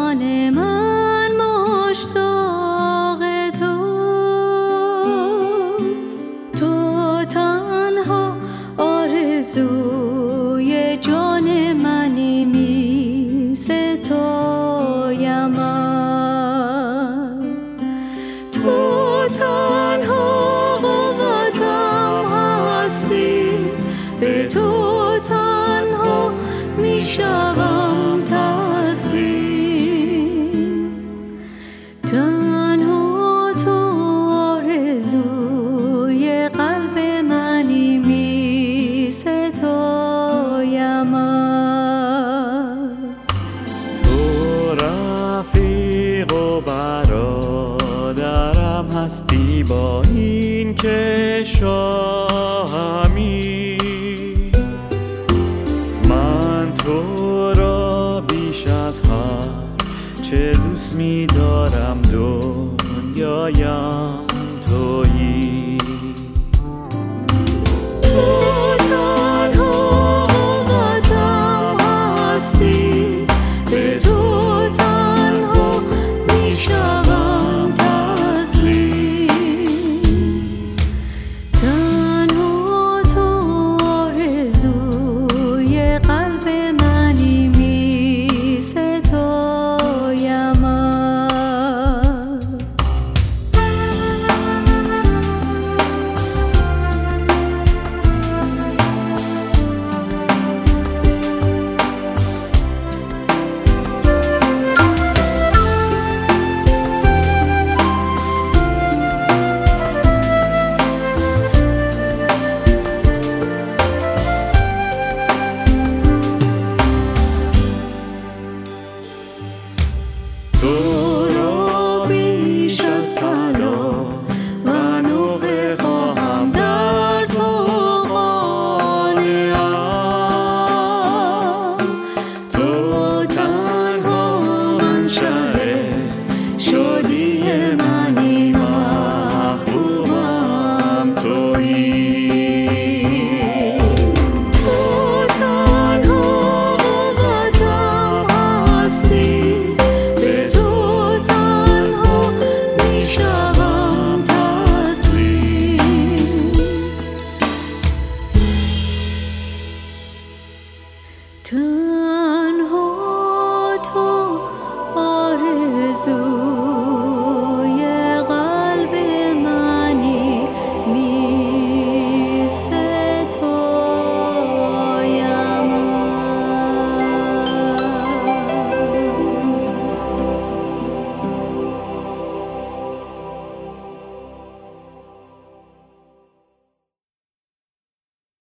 جان من مشتاق توست، تو تنها آرزوی جان منی، می ستایم من. تو تنها قوتم هستی، به تو تنها می شوم تسلیم. تنها تو آرزوی قلب منی، می ستایم من. تو رفیق و برادرم هستی، با این که شاهمی. من تو را بیش از هر چه دوست می دارم، دنیایم تویی. تو تنها قوتم هستی، به تو تنها می شوم تسلیم. تنها تو آرزوی قلب منی، می ستایم من. تو را بیش از طلا و نقره خواهم، در تو قانعم. تو تنها منشأ شادی منی، محبوبم تویی. تو تنها قوتم هستی، تو